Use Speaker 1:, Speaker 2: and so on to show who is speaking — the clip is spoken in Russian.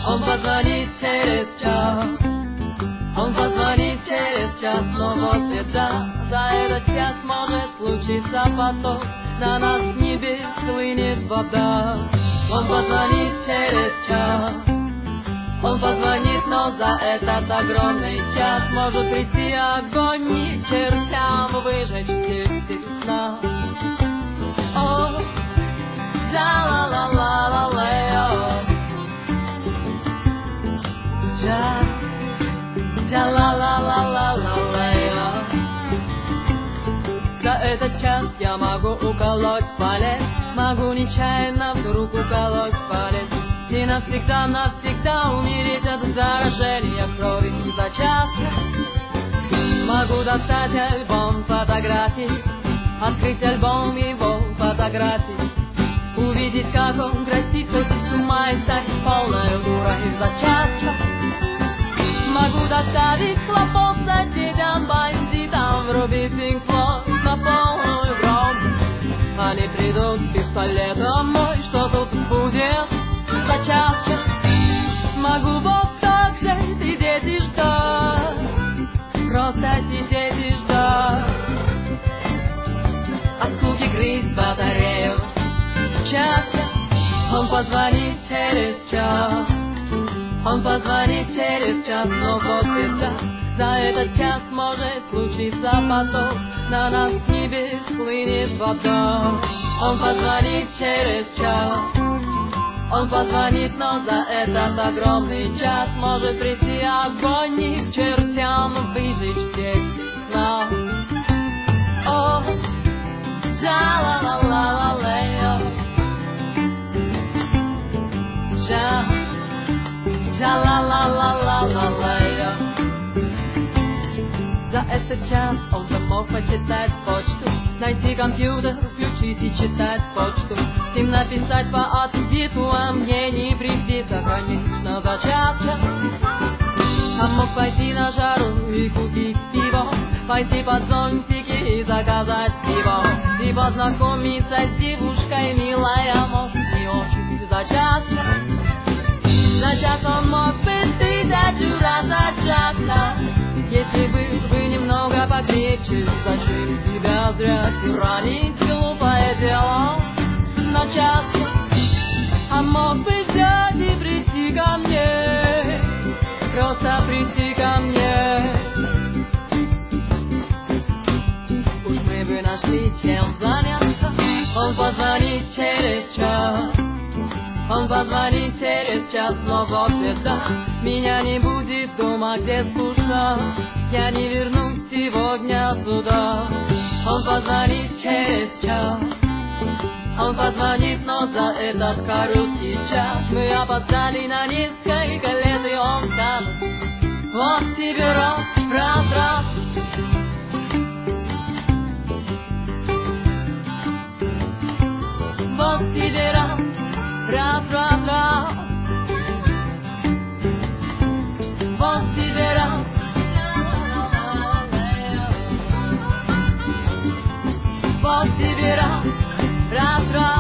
Speaker 1: Он позвонит через час. Он позвонит через час, но вот беда. За этот час может случиться потоп. На нас с небес хлынет вода. Он позвонит через час. Он позвонит, но за этот огромный час может прийти огонь и чертям выжечь всех нас. О, джа-ла-ла-ла-ла-лэ-о, джа-ла-ла-ла-ла-ла-лэ-о. За этот час я могу уколоть палец, могу нечаянно вдруг уколоть палец и навсегда умереть от заражения крови. За час могу достать альбом фотографий, открыть альбом его фотографий, увидеть, как он красив, сойти с ума и стать полной дурой. За час могу доставить хлопот соседям, бандитам, врубить Pink Floyd на полную громкость. Они придут с пистолетом, мой, что тут будет? За час могу вот так же сидеть и ждать, просто сидеть и ждать, от скуки грызть батарею. Час, он позвонит через час. Он позвонит через час, но вот беда. За этот час может случиться потоп. На нас с небес хлынет вода. Он позвонит через час. Он позвонит, но за этот огромный час может прийти огонь и к чертям выжечь всех нас. О, джа-ла-ла-ла-ла-лэ-о, джа-ла-ла-ла-ла-ла-лэ-о. За этот час он замог почитать почту, найти компьютер, включить и читать почту, им написать по ответу, а мне не прибиться, конечно, за час. А мог пойти на жару и купить пиво, пойти под зонтики и заказать пиво, и познакомиться с девушкой, милая, может, не очень. За час он мог бы тысячу раз за час, если был бы немного покрепче. Зачем тебя зря тиранить, глупое дело? На час, а мог бы взять и прийти ко мне, просто прийти ко мне. Уж мы бы нашли чем заняться. Он позвонит через час. Он позвонит через час, но вот беда. Меня не будет дома, где скучно. Я не вернусь сегодня сюда. Он позвонит через час. Он позвонит, но за этот короткий час мы опоздали на несколько лет, и он скажет: вот тебе раз, раз, раз. Вот тебе раз, раз, раз, раз. Вот тебе раз. Вот тебе раз, раз, раз.